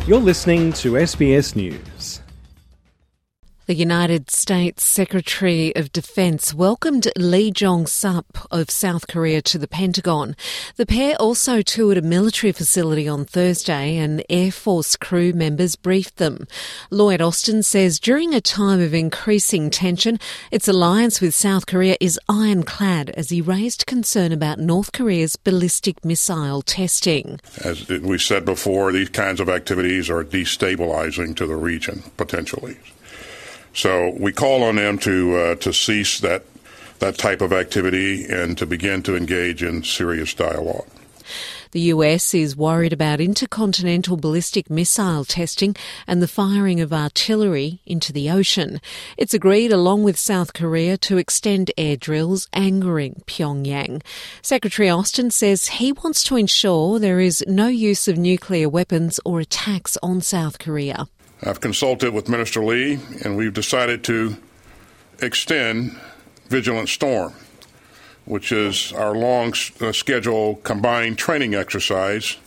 You're listening to SBS News. The United States Secretary of Defense welcomed Lee Jong-sup of South Korea to the Pentagon. The pair also toured a military facility on Thursday and Air Force crew members briefed them. Lloyd Austin says during a time of increasing tension, its alliance with South Korea is ironclad as he raised concern about North Korea's ballistic missile testing. As we said before, these kinds of activities are destabilizing to the region, potentially. So we call on them to cease that type of activity and to begin to engage in serious dialogue. The US is worried about intercontinental ballistic missile testing and the firing of artillery into the ocean. It's agreed, along with South Korea, to extend air drills, angering Pyongyang. Secretary Austin says he wants to ensure there is no use of nuclear weapons or attacks on South Korea. I've consulted with Minister Lee, and we've decided to extend Vigilant Storm, which is our long-scheduled combined training exercise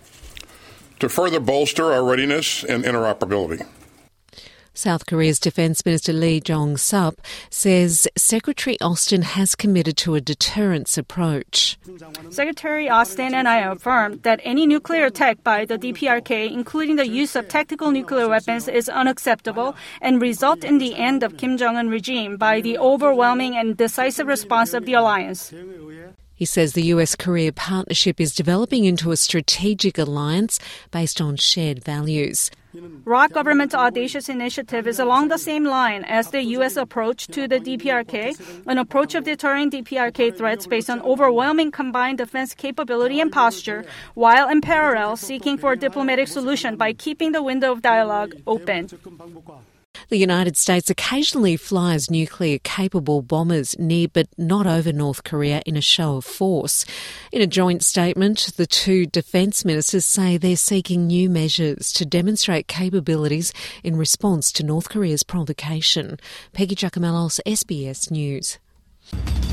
to further bolster our readiness and interoperability. South Korea's Defence Minister Lee Jong-sup says Secretary Austin has committed to a deterrence approach. Secretary Austin and I affirmed that any nuclear attack by the DPRK, including the use of tactical nuclear weapons, is unacceptable and result in the end of Kim Jong-un regime by the overwhelming and decisive response of the alliance. He says the US-Korea partnership is developing into a strategic alliance based on shared values. ROK government's audacious initiative is along the same line as the U.S. approach to the DPRK, an approach of deterring DPRK threats based on overwhelming combined defense capability and posture, while in parallel seeking for a diplomatic solution by keeping the window of dialogue open. The United States occasionally flies nuclear-capable bombers near but not over North Korea in a show of force. In a joint statement, the two defence ministers say they're seeking new measures to demonstrate capabilities in response to North Korea's provocation. Peggy Giacomellos, SBS News.